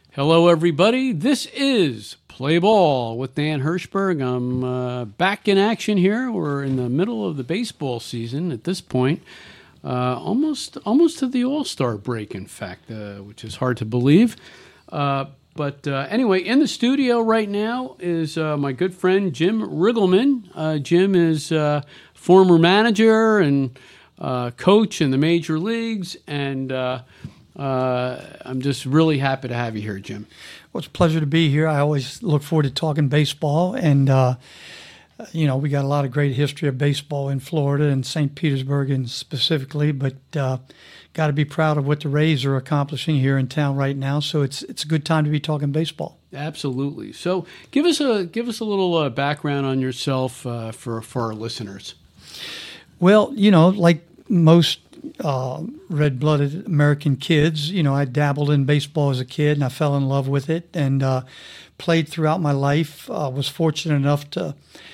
Hello, everybody. This is Play Ball with Dan Hirschberg. I'm back in action here. We're in the middle of the baseball season at this point, almost to the All-Star break, in fact, which is hard to believe. But anyway, in the studio right now is my good friend Jim Riggleman. Jim is former manager and coach in the major leagues, and I'm just really happy to have you here, Jim. Well, it's a pleasure to be here. I always look forward to talking baseball, and we got a lot of great history of baseball in Florida and St. Petersburg and specifically, but got to be proud of what the Rays are accomplishing here in town right now. So it's a good time to be talking baseball. Absolutely. So give us a little background on yourself for our listeners. Well, like most red-blooded American kids, I dabbled in baseball as a kid, and I fell in love with it and played throughout my life. Was fortunate enough to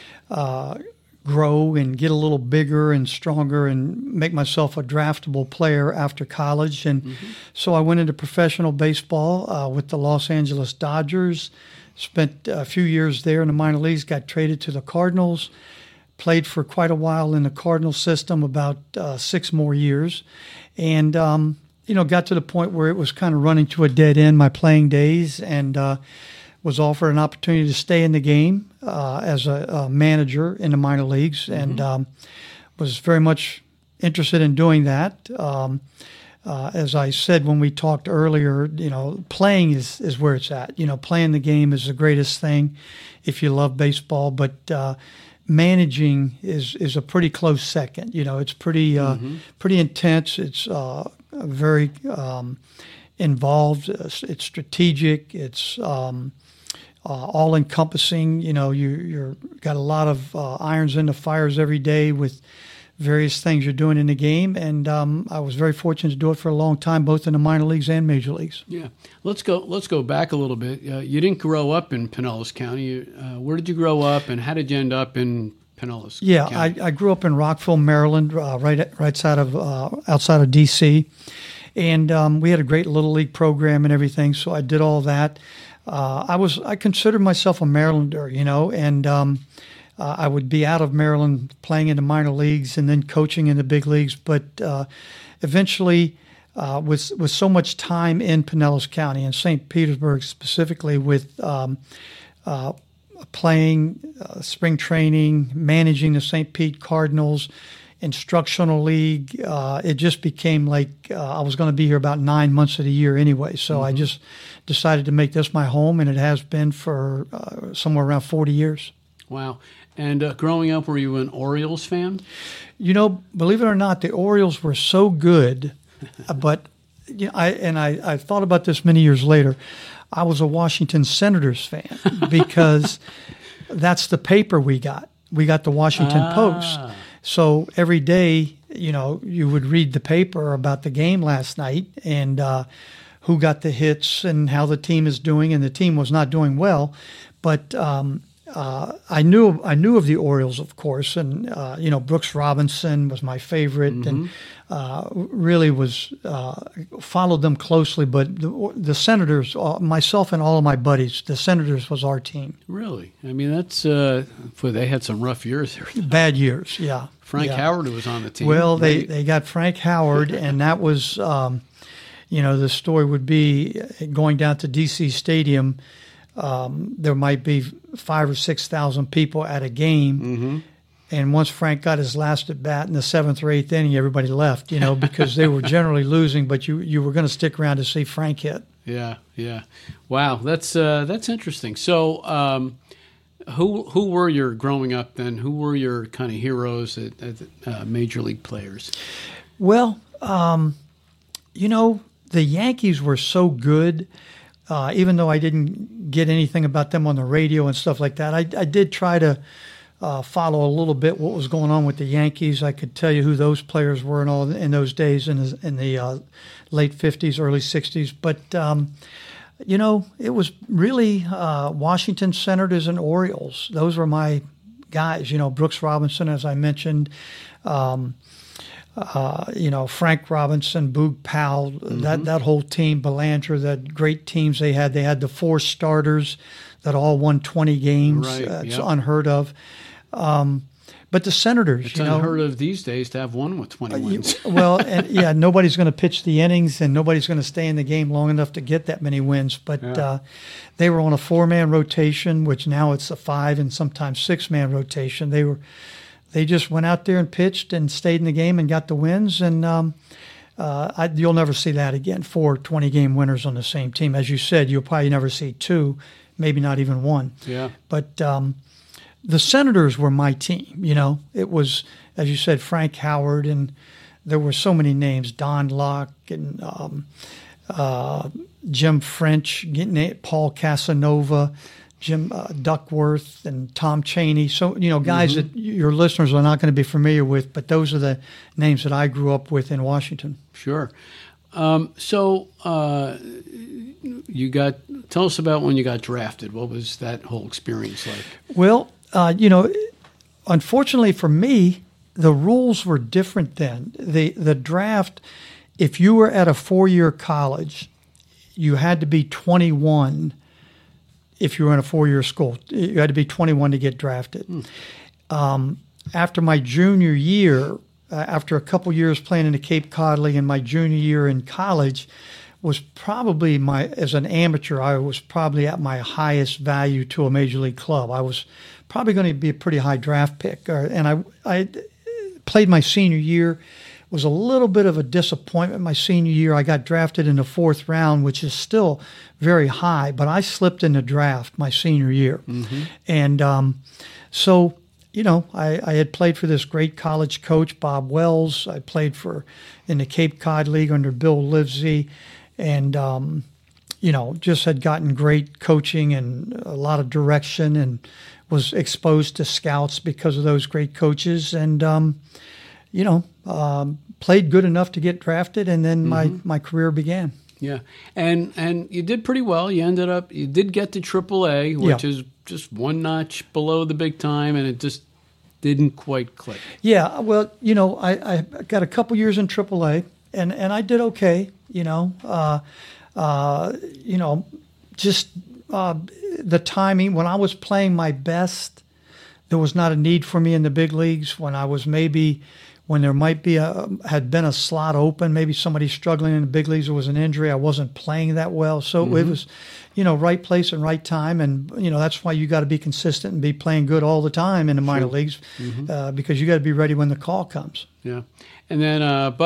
grow and get a little bigger and stronger and make myself a draftable player after college. And so I went into professional baseball with the Los Angeles Dodgers, spent a few years there in the minor leagues, got traded to the Cardinals, played for quite a while in the Cardinal system, about 6 more years, and got to the point where it was kind of running to a dead end, my playing days, and was offered an opportunity to stay in the game as a manager in the minor leagues, and was very much interested in doing that. As I said when we talked earlier, playing is where it's at. Playing the game is the greatest thing if you love baseball, but managing is a pretty close second. It's pretty intense. It's very involved. It's strategic. It's all encompassing. You're got a lot of irons in the fires every day with various things you're doing in the game, and I was very fortunate to do it for a long time, both in the minor leagues and major leagues. Yeah, let's go back a little bit. You didn't grow up in Pinellas County. Where did you grow up, and how did you end up in Pinellas County? I grew up in Rockville, Maryland, right outside of D.C., and we had a great little league program and everything. So I did all that. I considered myself a Marylander, and I would be out of Maryland playing in the minor leagues and then coaching in the big leagues. But eventually, with so much time in Pinellas County and St. Petersburg specifically, with playing spring training, managing the St. Pete Cardinals, instructional league, it just became like I was going to be here about 9 months of the year anyway. So I just decided to make this my home, and it has been for somewhere around 40 years. Wow. And growing up, were you an Orioles fan? Believe it or not, the Orioles were so good, but I thought about this many years later. I was a Washington Senators fan because that's the paper we got. We got the Washington Post. So every day, you would read the paper about the game last night and who got the hits and how the team is doing, and the team was not doing well, but I knew of the Orioles, of course, and Brooks Robinson was my favorite, and really was followed them closely. But the Senators, myself and all of my buddies, the Senators was our team. Really, I mean that's they had some rough years there. Bad years, yeah. Frank Howard was on the team. Well, they got Frank Howard, and that was the story would be going down to D.C. Stadium. There might be 5,000 or 6,000 people at a game, and once Frank got his last at bat in the 7th or 8th inning, everybody left, because they were generally losing, but you were going to stick around to see Frank hit. Yeah. Wow, that's interesting. So, who were your growing up then? Who were your kind of heroes at major league players? Well, the Yankees were so good. Even though I didn't get anything about them on the radio and stuff like that, I did try to follow a little bit what was going on with the Yankees. I could tell you who those players were and all in those days in the late 50s, early 60s. But, it was really Washington Senators and Orioles. Those were my guys, Brooks Robinson, as I mentioned. Frank Robinson, Boog Powell, that whole team, Belanger, that great teams they had. They had the 4 starters that all won 20 games. Right, It's unheard of. But the Senators, it's unheard of these days to have one with 20 wins. Well, and nobody's going to pitch the innings, and nobody's going to stay in the game long enough to get that many wins. But they were on a 4-man rotation, which now it's a 5 and sometimes 6-man rotation. They just went out there and pitched and stayed in the game and got the wins. And you'll never see that again. 4 20-game winners on the same team. As you said, you'll probably never see 2, maybe not even 1. Yeah. But the Senators were my team. It was, as you said, Frank Howard, and there were so many names: Don Locke and Jim French, Paul Casanova, Jim Duckworth, and Tom Chaney. So guys that your listeners are not going to be familiar with, but those are the names that I grew up with in Washington. Sure. So tell us about when you got drafted. What was that whole experience like? Well, unfortunately for me, the rules were different then. The draft, if you were at a 4-year college, you had to be 21. If you were in a 4-year school, you had to be 21 to get drafted. After my junior year, after a couple years playing in the Cape Cod League, and my junior year in college was probably as an amateur, I was probably at my highest value to a major league club. I was probably going to be a pretty high draft pick. And I played my senior year. It was a little bit of a disappointment my senior year. I got drafted in the 4th round, which is still very high, but I slipped in the draft my senior year. And so I had played for this great college coach, Bob Wells. I played in the Cape Cod League under Bill Livesey, and just had gotten great coaching and a lot of direction, and was exposed to scouts because of those great coaches, and played good enough to get drafted, and then my career began. Yeah, and you did pretty well. You did get to AAA, which is just one notch below the big time, and it just didn't quite click. Yeah, well, I got a couple years in AAA, and I did okay. The timing, when I was playing my best, there was not a need for me in the big leagues. When there might be had been a slot open, maybe somebody struggling in the big leagues, there was an injury, I wasn't playing that well. So it was, right place and right time. And, that's why you got to be consistent and be playing good all the time in the minor leagues, because you got to be ready when the call comes. Yeah. And then,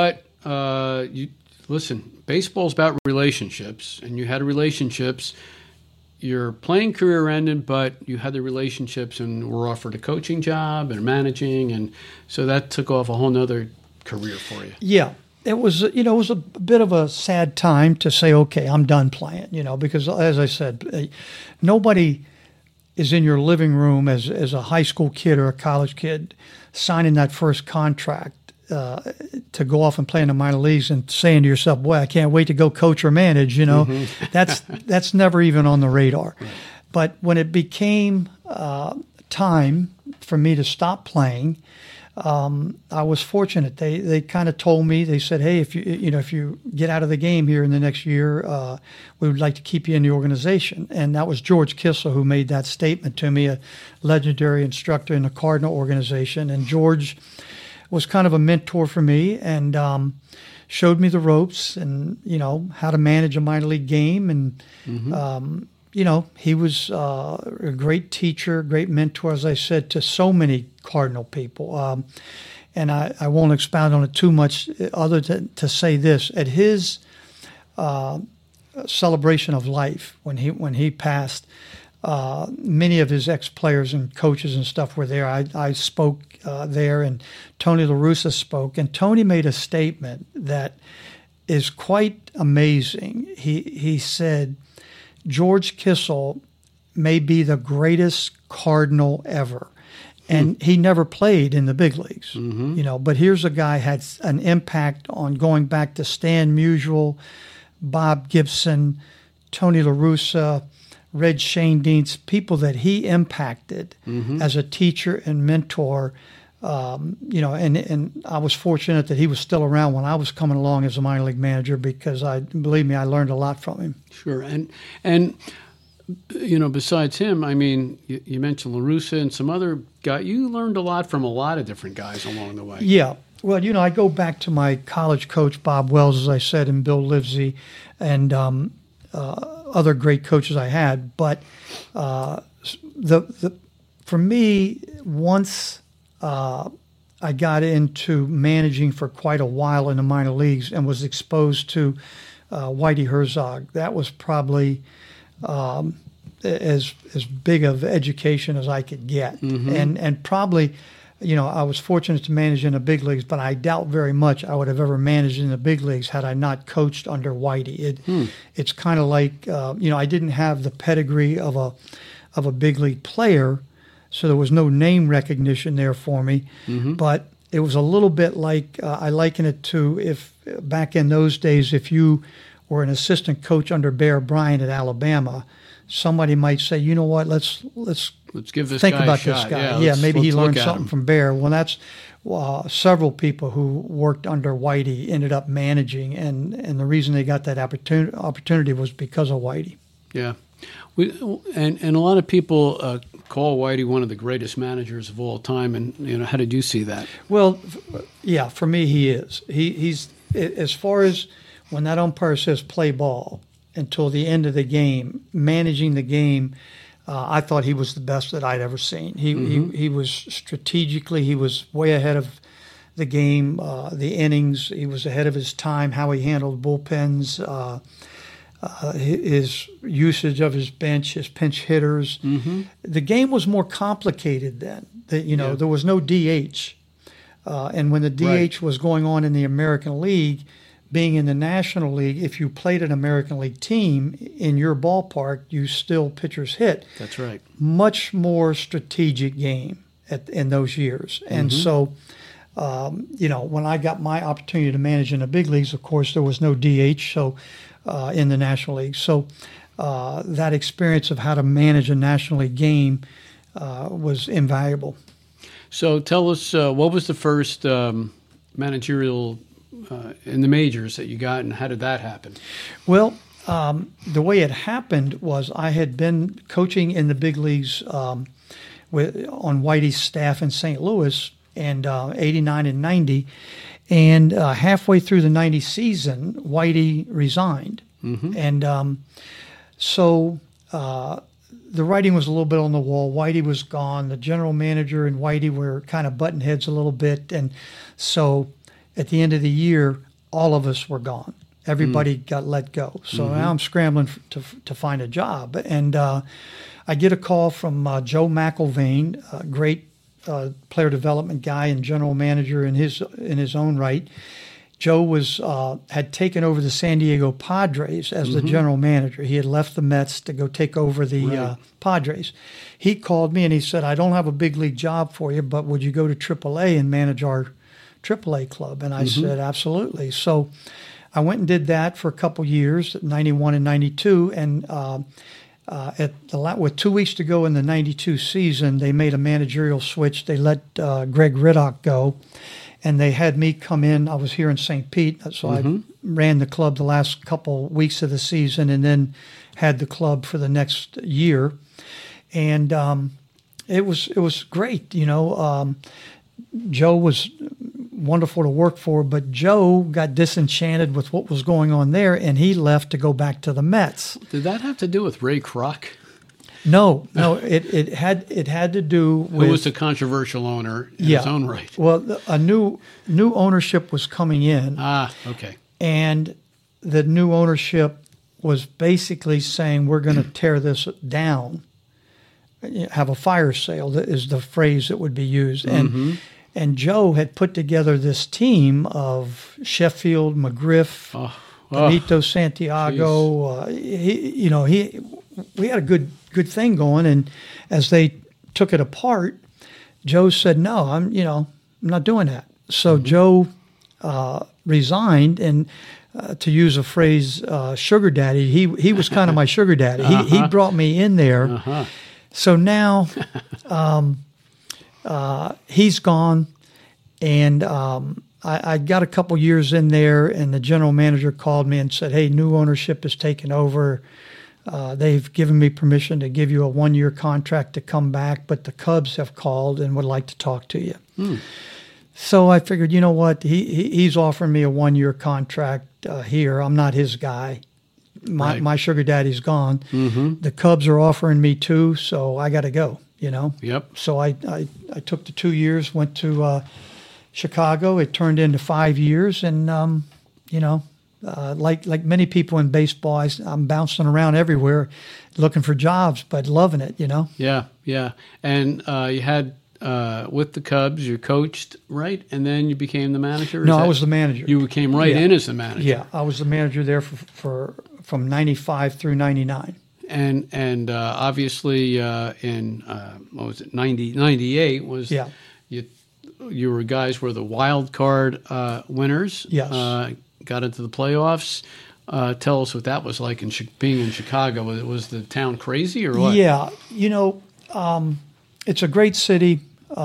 listen, baseball's about relationships, and you had relationships. Your playing career ended, but you had the relationships and were offered a coaching job and managing, and so that took off a whole nother career for you. Yeah, it was a bit of a sad time to say, okay, I'm done playing, because as I said, nobody is in your living room as a high school kid or a college kid signing that first contract to go off and play in the minor leagues and saying to yourself, boy, I can't wait to go coach or manage, That's never even on the radar. Right. But when it became time for me to stop playing, I was fortunate. They kind of told me, they said, hey, if you get out of the game here in the next year, we would like to keep you in the organization. And that was George Kissel who made that statement to me, a legendary instructor in the Cardinal organization. And George was kind of a mentor for me, and showed me the ropes and, how to manage a minor league game. And, he was a great teacher, great mentor, as I said, to so many Cardinal people. And I won't expound on it too much other than to say this. At his celebration of life, when he passed, many of his ex-players and coaches and stuff were there. I spoke there, and Tony La Russa spoke. And Tony made a statement that is quite amazing. He said, George Kissel may be the greatest Cardinal ever. And he never played in the big leagues, but here's a guy had an impact on going back to Stan Musial, Bob Gibson, Tony La Russa, Red Schoendienst, people that he impacted as a teacher and mentor, and I was fortunate that he was still around when I was coming along as a minor league manager, because believe me, I learned a lot from him. Sure. And besides him, I mean, you mentioned La Russa and some other guy. You learned a lot from a lot of different guys along the way. Yeah. Well, I go back to my college coach, Bob Wells, as I said, and Bill Livesey, and other great coaches I had. But for me, once I got into managing for quite a while in the minor leagues and was exposed to Whitey Herzog, that was probably as big of education as I could get. Mm-hmm. And probably, I was fortunate to manage in the big leagues, but I doubt very much I would have ever managed in the big leagues had I not coached under Whitey. It's kind of like, I didn't have the pedigree of a big league player, so there was no name recognition there for me. Mm-hmm. But it was a little bit like, I liken it to if back in those days, if you were an assistant coach under Bear Bryant at Alabama, somebody might say, you know what, let's give this think guy about a shot. this guy. Yeah, maybe he learned look something from Bear. Well, that's several people who worked under Whitey ended up managing, and the reason they got that opportunity was because of Whitey. Yeah. And a lot of people call Whitey one of the greatest managers of all time. And, how did you see that? Well, yeah, for me, he is. He's as far as when that umpire says play ball until the end of the game, managing the game, I thought he was the best that I'd ever seen. He was strategically, he was way ahead of the game, the innings. He was ahead of his time, how he handled bullpens, his usage of his bench, his pinch hitters. Mm-hmm. The game was more complicated then. There was no DH. And when the DH was going on in the American League, being in the National League, if you played an American League team in your ballpark, you still pitchers hit. That's right. Much more strategic game in those years. Mm-hmm. And so, when I got my opportunity to manage in the big leagues, of course, there was no DH in the National League. So that experience of how to manage a National League game was invaluable. So tell us, what was the first managerial in the majors that you got, and how did that happen? Well, the way it happened was I had been coaching in the big leagues on Whitey's staff in St. Louis in 89 and 90, and halfway through the 90 season, Whitey resigned. Mm-hmm. And so the writing was a little bit on the wall. Whitey was gone. The general manager and Whitey were kind of butting heads a little bit, and so at the end of the year, all of us were gone. Everybody got let go. So now I'm scrambling to find a job. And I get a call from Joe McIlvaine, a great player development guy and general manager in his own right. Joe had taken over the San Diego Padres as the general manager. He had left the Mets to go take over the Padres. He called me and he said, I don't have a big league job for you, but would you go to AAA and manage our AAA club? And I said, absolutely. So I went and did that for a couple years, 91 and 92. And with 2 weeks to go in the 92 season, they made a managerial switch. They let Greg Riddock go, and they had me come in. I was here in St. Pete, so I ran the club the last couple weeks of the season and then had the club for the next year. And it was great. Joe was wonderful to work for, but Joe got disenchanted with what was going on there, and he left to go back to the Mets. Did that have to do with Ray Kroc? No, it had to do with... Who was the controversial owner in his own right? Well, a new ownership was coming in. Ah, okay. And the new ownership was basically saying, we're going to tear this down, have a fire sale, that is the phrase that would be used. And Joe had put together this team of Sheffield, McGriff, Benito Santiago. We had a good thing going. And as they took it apart, Joe said, "No, I'm not doing that." So Joe resigned, and to use a phrase, sugar daddy. He was kind of my sugar daddy. He brought me in there. So now. He's gone, and I got a couple years in there, and the general manager called me and said, "Hey, new ownership is taking over. They've given me permission to give you a 1-year contract to come back, but the Cubs have called and would like to talk to you." So I figured, you know what? He's offering me a 1-year contract here. I'm not his guy. My sugar daddy's gone. The Cubs are offering me 2, so I got to go. Yep. So I took the 2 years, went to Chicago. It turned into 5 years, and like many people in baseball, I'm bouncing around everywhere, looking for jobs, but loving it. Yeah. And you had with the Cubs, you coached, right? And then you became the manager? No, I was the manager. You came right in as the manager. Yeah, I was the manager there from 95 through 99. And obviously in, 98 was you were guys were the wild card winners. Yes. Got into the playoffs. Tell us what that was like being in Chicago. Was the town crazy or what? Yeah, it's a great city.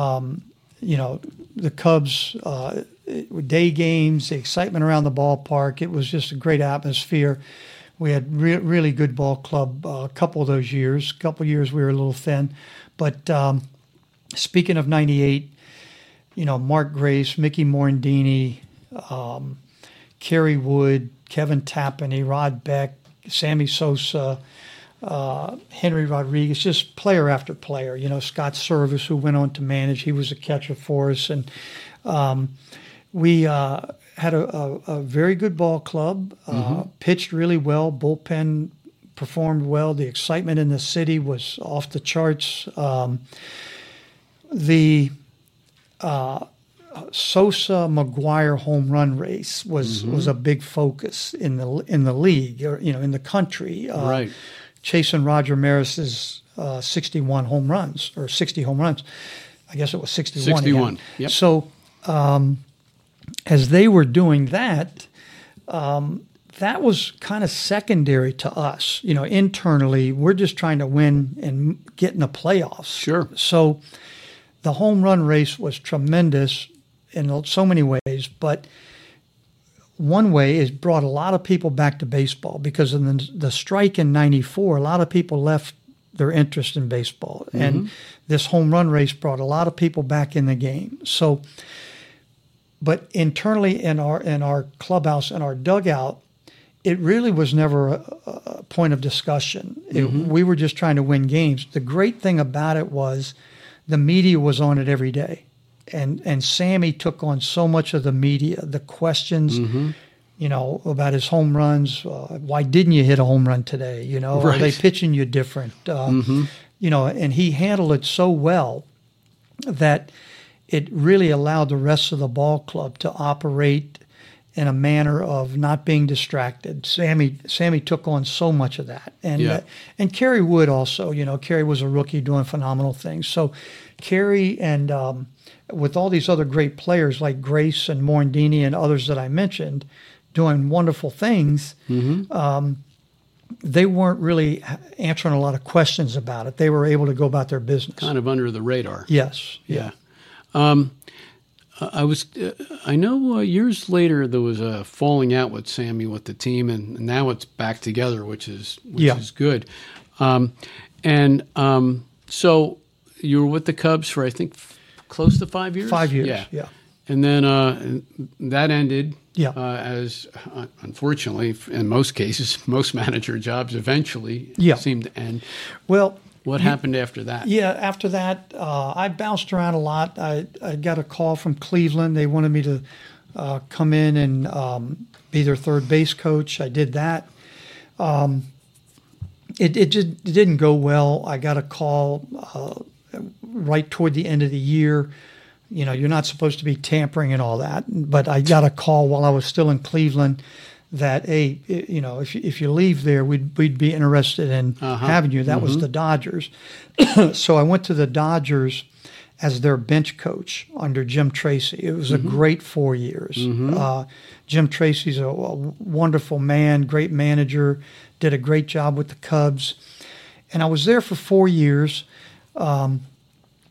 The Cubs, day games, the excitement around the ballpark. It was just a great atmosphere. We had really good ball club a couple of those years. A couple of years we were a little thin. But speaking of 98, Mark Grace, Mickey Morandini, Kerry Wood, Kevin Tapani, Rod Beck, Sammy Sosa, Henry Rodriguez, just player after player. Scott Service, who went on to manage, he was a catcher for us. And we had a very good ball club, pitched really well, bullpen performed well. The excitement in the city was off the charts. The Sosa McGuire home run race was a big focus in the league, or in the country. Right. Chasing Roger Maris's 61 home runs, or 60 home runs. I guess it was 61. 61. Yep. So as they were doing that, that was kind of secondary to us. Internally, we're just trying to win and get in the playoffs. Sure. So the home run race was tremendous in so many ways, but one way is brought a lot of people back to baseball because of the strike in 94. A lot of people left their interest in baseball, and this home run race brought a lot of people back in the game. So, but internally in our clubhouse, in our dugout, it really was never a point of discussion. We were just trying to win games. The great thing about it was the media was on it every day. And Sammy took on so much of the media, the questions, about his home runs. Why didn't you hit a home run today? Right. Are they pitching you different? And he handled it so well that it really allowed the rest of the ball club to operate in a manner of not being distracted. Sammy took on so much of that. And Kerry Wood also, Kerry was a rookie doing phenomenal things. So Kerry and with all these other great players like Grace and Morandini and others that I mentioned doing wonderful things, they weren't really answering a lot of questions about it. They were able to go about their business. Kind of under the radar. Yes. Yeah. I know years later there was a falling out with Sammy with the team, and now it's back together, which is good. So you were with the Cubs for, I think, close to 5 years? 5 years, yeah. And then that ended, Yeah. As unfortunately, in most cases, most manager jobs eventually seem to end. Well, what happened after that? Yeah, after that, I bounced around a lot. I got a call from Cleveland. They wanted me to come in and be their third base coach. I did that. It didn't go well. I got a call right toward the end of the year. You're not supposed to be tampering and all that, but I got a call while I was still in Cleveland that, hey, if you leave there, we'd be interested in having you. That was the Dodgers. So I went to the Dodgers as their bench coach under Jim Tracy. It was a great 4 years. Jim Tracy's a wonderful man, great manager, did a great job with the Cubs. And I was there for 4 years.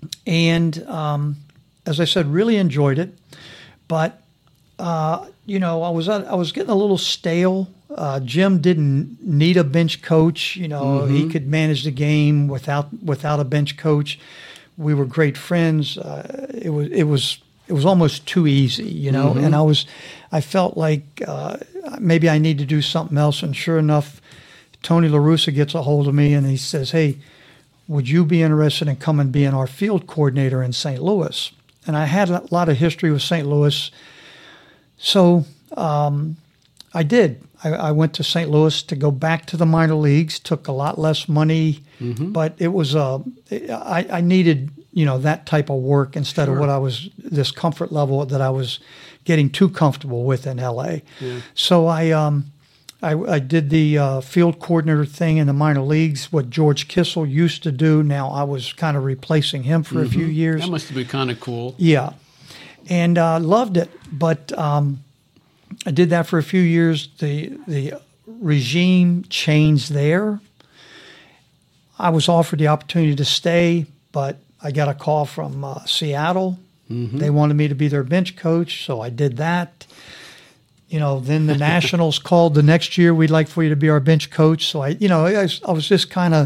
And as I said, really enjoyed it. But you know, I was getting a little stale. Jim didn't need a bench coach. You know, he could manage the game without a bench coach. We were great friends. It was almost too easy, you know. And I felt like maybe I need to do something else. And sure enough, Tony La Russa gets a hold of me and he says, "Hey, would you be interested in coming being our field coordinator in St. Louis?" And I had a lot of history with St. Louis. So I did. I went to St. Louis to go back to the minor leagues, took a lot less money, but it was I needed, you know, that type of work instead of what I was, this comfort level that I was getting too comfortable with in L.A. Yeah. So I did the field coordinator thing in the minor leagues, what George Kissel used to do. Now I was kind of replacing him for a few years. That must have been kind of cool. Yeah. And loved it. But I did that for a few years. The regime changed there. I was offered the opportunity to stay, but I got a call from Seattle. They wanted me to be their bench coach, so I did that. You know, then the Nationals called the next year. "We'd like for you to be our bench coach." So I was just kind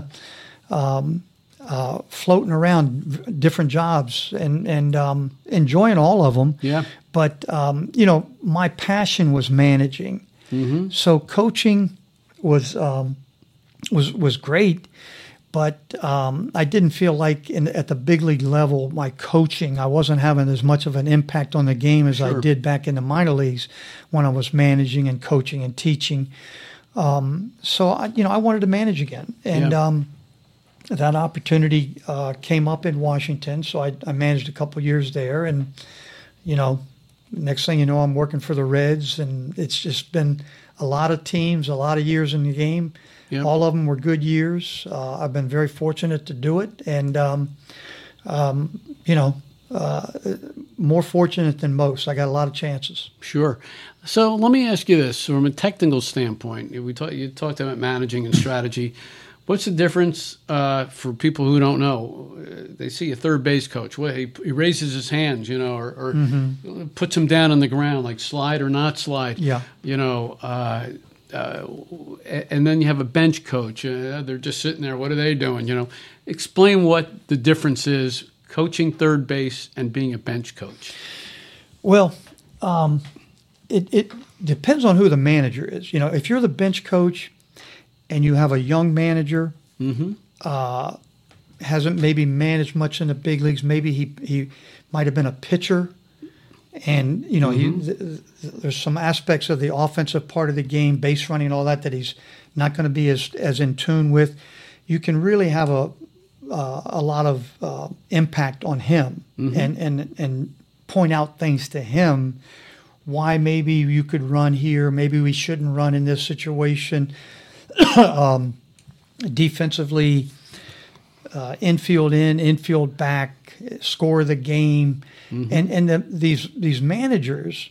of floating around different jobs and enjoying all of them. Yeah. But you know, my passion was managing. So coaching was great, but I didn't feel like at the big league level, my coaching, I wasn't having as much of an impact on the game as I did back in the minor leagues when I was managing and coaching and teaching. So I wanted to manage again, and that opportunity came up in Washington. So I managed a couple years there, and you know, next thing you know, I'm working for the Reds, and it's just been a lot of teams, a lot of years in the game. Yep. All of them were good years. I've been very fortunate to do it, and you know, more fortunate than most. I got a lot of chances. Sure. So let me ask you this: from a technical standpoint, you talked about managing and strategy. What's the difference for people who don't know? They see a third base coach. Well, he raises his hands, you know, or puts him down on the ground, like slide or not slide. Yeah. You know, and then you have a bench coach. They're just sitting there. What are they doing? You know, explain what the difference is coaching third base and being a bench coach. Well, it depends on who the manager is. You know, if you're the bench coach and you have a young manager, hasn't maybe managed much in the big leagues, maybe he might have been a pitcher, and you know there's some aspects of the offensive part of the game, base running, all that he's not going to be as in tune with. You can really have a lot of impact on him, and point out things to him. Why maybe you could run here, maybe we shouldn't run in this situation. Defensively, infield in, infield back, score the game, and these managers,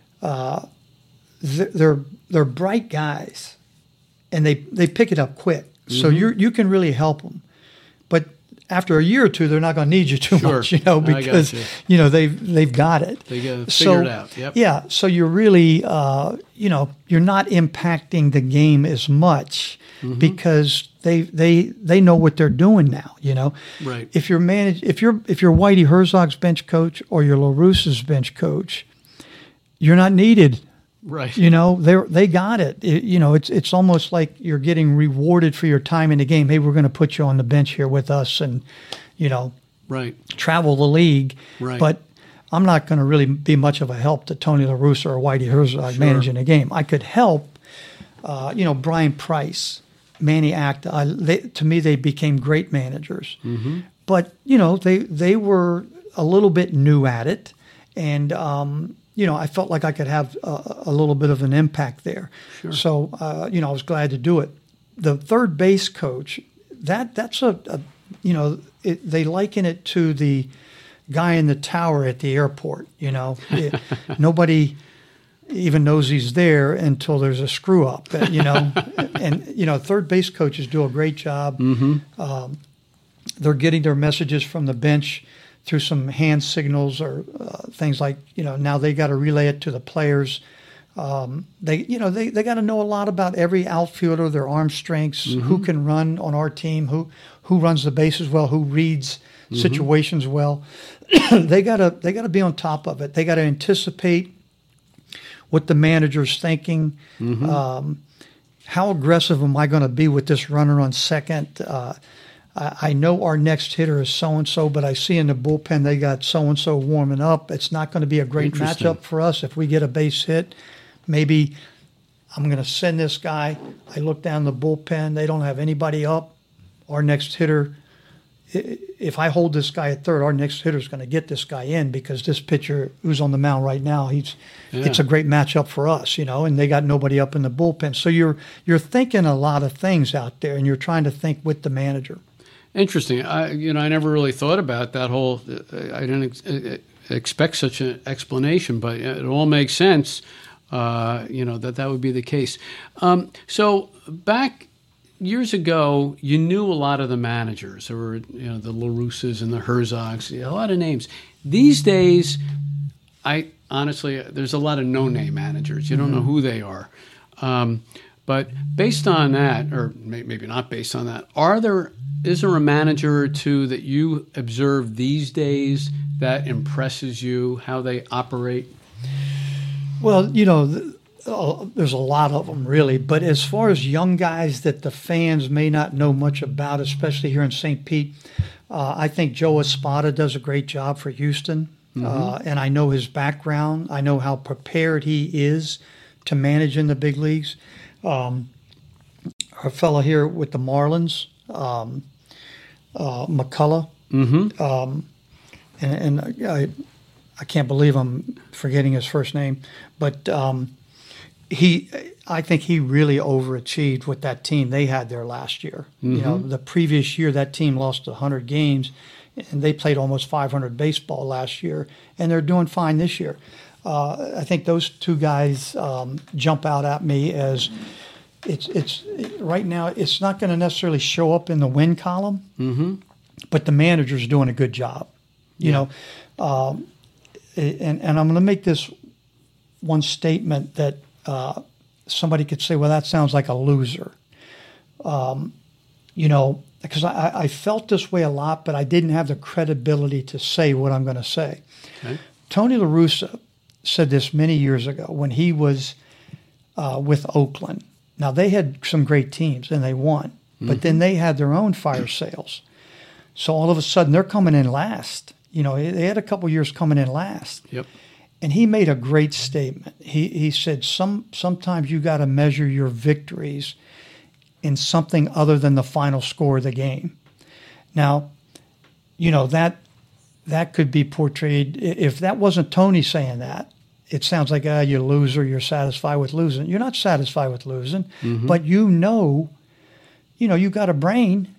they're bright guys, and they pick it up quick. So you can really help them, but after a year or two, they're not going to need you too much, you know, because you know they've got it. They got it figured out. Yep. Yeah, so you're really you know, you're not impacting the game as much because they know what they're doing now. You know, right? If you're Whitey Herzog's bench coach or you're La Russa's bench coach, you're not needed. Right. You know, they got it. You know, it's almost like you're getting rewarded for your time in the game. Hey, we're going to put you on the bench here with us and, you know, travel the league. Right. But I'm not going to really be much of a help to Tony La Russa or Whitey Herzog managing the game. I could help, you know, Brian Price, Manny Acta. To me, they became great managers. But, you know, they were a little bit new at it. And, you know, I felt like I could have a little bit of an impact there. Sure. So, you know, I was glad to do it. The third base coach, that's you know, they liken it to the guy in the tower at the airport, you know. Nobody even knows he's there until there's a screw up, you know. And, you know, third base coaches do a great job. they're getting their messages from the bench through some hand signals or things like, now they got to relay it to the players. They got to know a lot about every outfielder, their arm strengths, who can run on our team, who runs the bases well, who reads situations well. They gotta be on top of it. They got to anticipate what the manager's thinking. How aggressive am I going to be with this runner on second? I know our next hitter is so-and-so, but I see in the bullpen they got so-and-so warming up. It's not going to be a great matchup for us if we get a base hit. Maybe I'm going to send this guy. I look down the bullpen. They don't have anybody up. Our next hitter, if I hold this guy at third, our next hitter is going to get this guy in because this pitcher who's on the mound right now, it's a great matchup for us, and they got nobody up in the bullpen. So you're thinking a lot of things out there, and you're trying to think with the manager. Interesting. I never really thought about that whole. I didn't expect such an explanation, but it all makes sense. That would be the case. So back years ago, you knew a lot of the managers. There were, the LaRussas and the Herzogs, a lot of names. These days, there's a lot of no-name managers. You don't know who they are. But based on that, or maybe not based on that, is there a manager or two that you observe these days that impresses you, how they operate? Well, there's a lot of them, really. But as far as young guys that the fans may not know much about, especially here in St. Pete, I think Joe Espada does a great job for Houston. And I know his background. I know how prepared he is to manage in the big leagues. Our fellow here with the Marlins, McCullough. And I can't believe I'm forgetting his first name, but I think he really overachieved with that team they had there last year. The previous year that team lost 100 games, and they played almost 500 baseball last year, and they're doing fine this year. I think those two guys jump out at me as it's right now. It's not going to necessarily show up in the win column, but the manager's doing a good job. And I'm going to make this one statement that somebody could say, well, that sounds like a loser. Because I felt this way a lot, but I didn't have the credibility to say what I'm going to say. Okay. Tony La Russa said this many years ago when he was with Oakland. Now, they had some great teams, and they won. But then they had their own fire sales. So all of a sudden, they're coming in last. They had a couple years coming in last. Yep. And he made a great statement. He said, sometimes you got to measure your victories in something other than the final score of the game. Now, that could be portrayed. If that wasn't Tony saying that, it sounds like, you loser, you're satisfied with losing. You're not satisfied with losing, but you got a brain.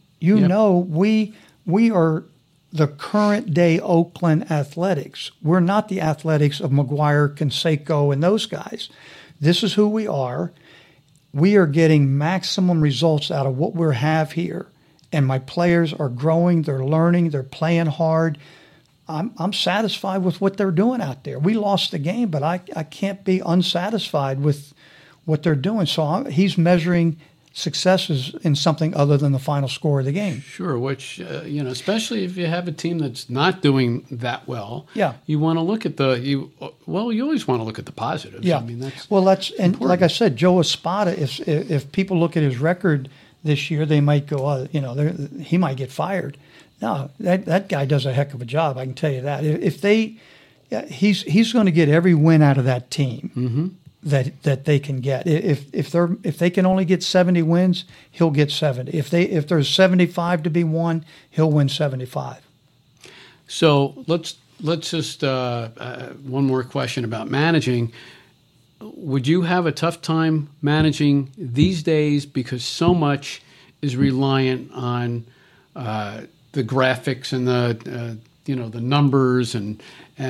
We are the current day Oakland Athletics. We're not the Athletics of McGuire, Canseco, and those guys. This is who we are. We are getting maximum results out of what we have here. And my players are growing, they're learning, they're playing hard. I'm satisfied with what they're doing out there. We lost the game, but I can't be unsatisfied with what they're doing. So he's measuring successes in something other than the final score of the game. Sure, which, especially if you have a team that's not doing that well, you want to look at you always want to look at the positives. Yeah. I mean, that's and like I said, Joe Espada, if people look at his record this year, they might go, he might get fired. No, that guy does a heck of a job, I can tell you that. He's going to get every win out of that team. That they can get. If they can only get 70 wins, he'll get 70. If there's 75 to be won, he'll win 75. So let's just one more question about managing. Would you have a tough time managing these days because so much is reliant on the graphics and the numbers and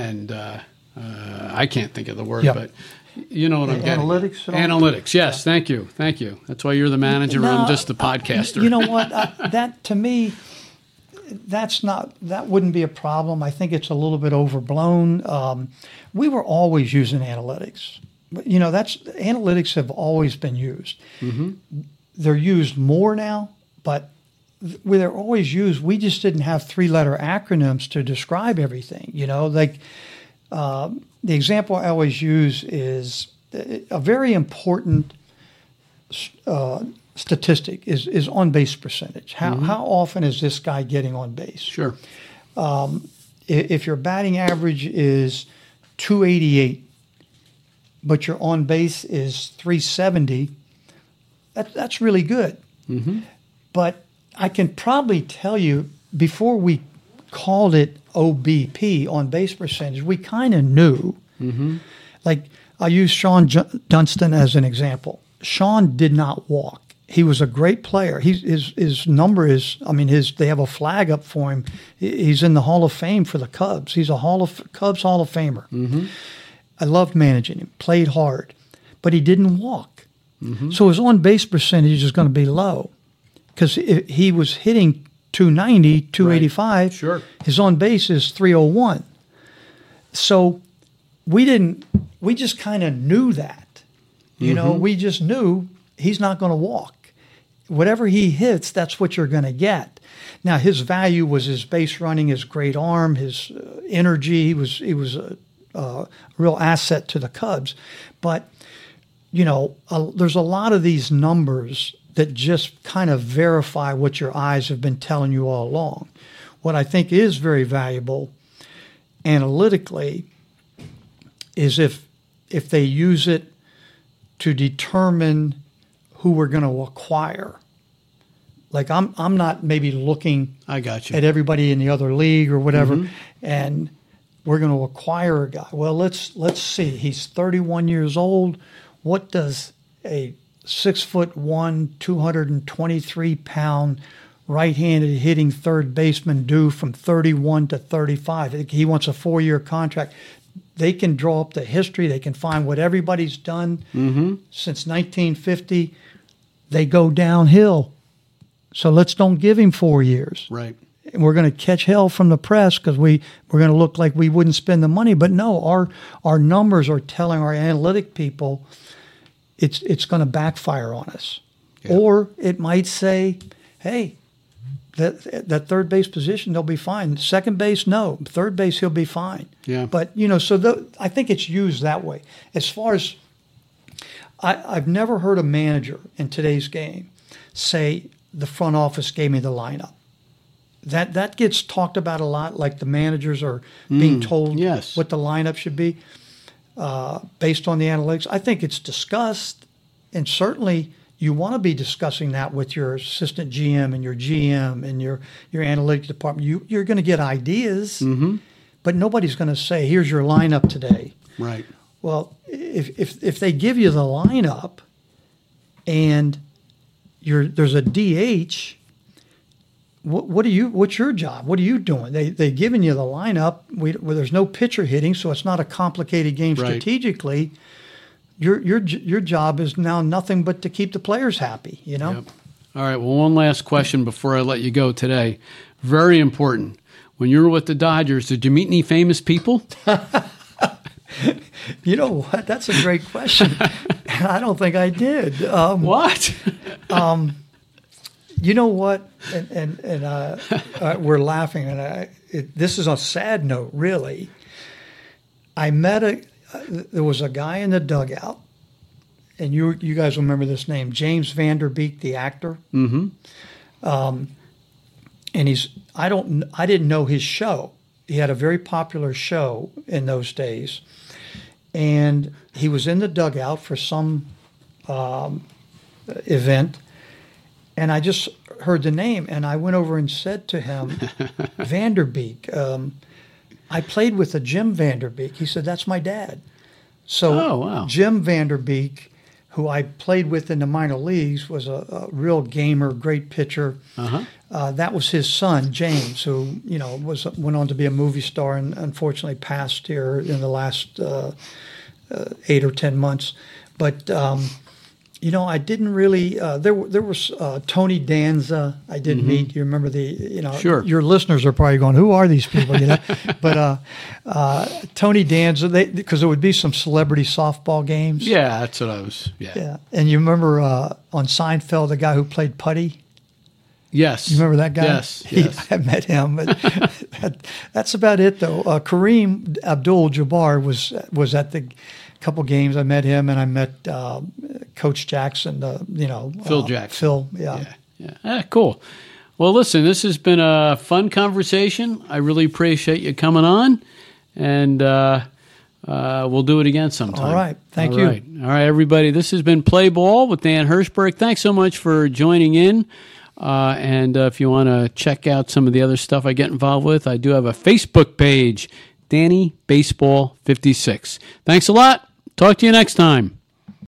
I can't think of the word, but. You know what I'm getting. Analytics, yes. Yeah. Thank you. That's why you're the manager. I'm just the podcaster. You know what? That to me, that wouldn't be a problem. I think it's a little bit overblown. We were always using analytics. Analytics have always been used. Mm-hmm. They're used more now, but they're always used. We just didn't have 3-letter acronyms to describe everything. The example I always use is a very important statistic is on base percentage. How often is this guy getting on base? Sure. If your batting average is 288, but your on base is 370, that's really good. Mm-hmm. But I can probably tell you, before we called it OBP, on base percentage, we kind of knew. Mm-hmm. Like, I use Sean Dunston as an example. Sean did not walk. He was a great player. His number is, they have a flag up for him. He's in the Hall of Fame for the Cubs. He's a Cubs Hall of Famer. Mm-hmm. I loved managing him. Played hard, but he didn't walk. Mm-hmm. So his on-base percentage is going to be low because he was hitting 290, 285. Right. Sure. His on-base is 301. So we just kind of knew that. We just knew he's not going to walk. Whatever he hits, that's what you're going to get. Now, his value was his base running, his great arm, his energy. He was a real asset to the Cubs. But, there's a lot of these numbers that just kind of verify what your eyes have been telling you all along. What I think is very valuable analytically is if they use it to determine who we're going to acquire. Like I'm not maybe looking I got you. at everybody in the other league or whatever, Mm-hmm. and we're going to acquire a guy. Well, let's see. He's 31 years old. What does a 6'1", 223-pound right-handed hitting third baseman do from 31 to 35? He wants a 4-year contract. They can draw up the history. They can find what everybody's done since 1950. They go downhill. So let's don't give him 4 years. Right. And we're going to catch hell from the press because we're going to look like we wouldn't spend the money. But no, our numbers are telling our analytic people it's going to backfire on us. Yeah. Or it might say, hey, that third base position, they'll be fine. Second base, no. Third base, he'll be fine. Yeah. But, I think it's used that way. As far as I've never heard a manager in today's game say the front office gave me the lineup. That gets talked about a lot, like the managers are being told what the lineup should be based on the analytics. I think it's discussed, and certainly you want to be discussing that with your assistant GM and your GM and your analytics department. You're going to get ideas, but nobody's going to say, here's your lineup today. Right. Well, if they give you the lineup and there's a DH, what's your job? What are you doing? They giving you the lineup. There's no pitcher hitting, so it's not a complicated game strategically. Your job is now nothing but to keep the players happy. Yep. All right. Well, one last question before I let you go today. Very important. When you were with the Dodgers, did you meet any famous people? You know what? That's a great question. I don't think I did. What? You know what? And we're laughing, and this is a sad note, really. I met there was a guy in the dugout, and you guys remember this name, James Van Der Beek, the actor. Mm-hmm. And I didn't know his show. He had a very popular show in those days, and he was in the dugout for some event. And I just heard the name, and I went over and said to him, Van Der Beek, I played with a Jim Van Der Beek. He said, that's my dad. So Jim Van Der Beek, who I played with in the minor leagues, was a real gamer, great pitcher. Uh-huh. That was his son, James, who went on to be a movie star and unfortunately passed here in the last 8 or 10 months. But I didn't really. There was Tony Danza. I did meet. You remember Sure. Your listeners are probably going, "Who are these people?" But Tony Danza, because there would be some celebrity softball games. Yeah, that's what I was. Yeah. Yeah, and you remember on Seinfeld, the guy who played Putty. Yes. You remember that guy? Yes. I met him. But that's about it, though. Kareem Abdul-Jabbar was at the couple games. I met him, and I met Coach Jackson. Phil Jackson. Phil, yeah. Cool. Well, listen, this has been a fun conversation. I really appreciate you coming on, and we'll do it again sometime. All right. Thank you. All right, everybody. This has been Play Ball with Dan Hirschberg. Thanks so much for joining in. And if you want to check out some of the other stuff I get involved with, I do have a Facebook page, Danny Baseball 56. Thanks a lot. Talk to you next time.